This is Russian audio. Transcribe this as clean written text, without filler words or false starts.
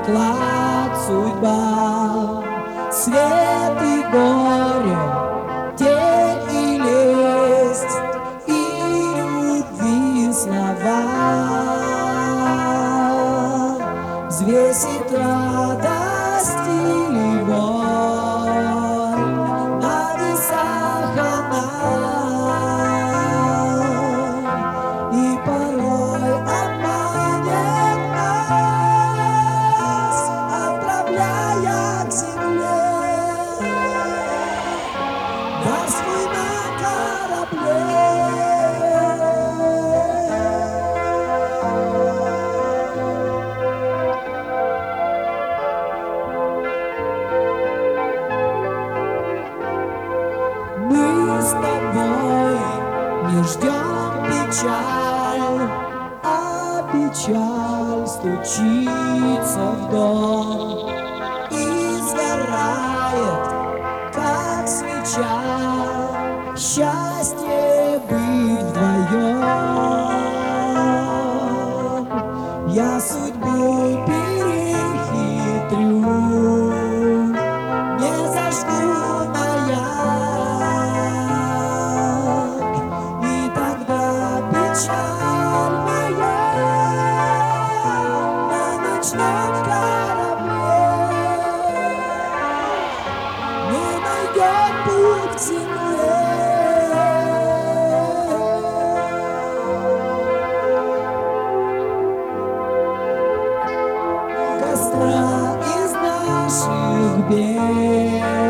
клад судьба, свет и горе, тень и лесть, и любви слова. Взвесит радость или боль, на весах она, и порой обманет нас, отправляя к земле. Дарствуй на корабле. Мы с тобой не ждем печаль, а печаль стучится в дом и сгорает, как свеча. Счастье быть вдвоем. Я судьбу перехитрю, не зажгу маяк, и тогда печаль моя на ночном корабле не найдет путь к земле. Костра из наших бед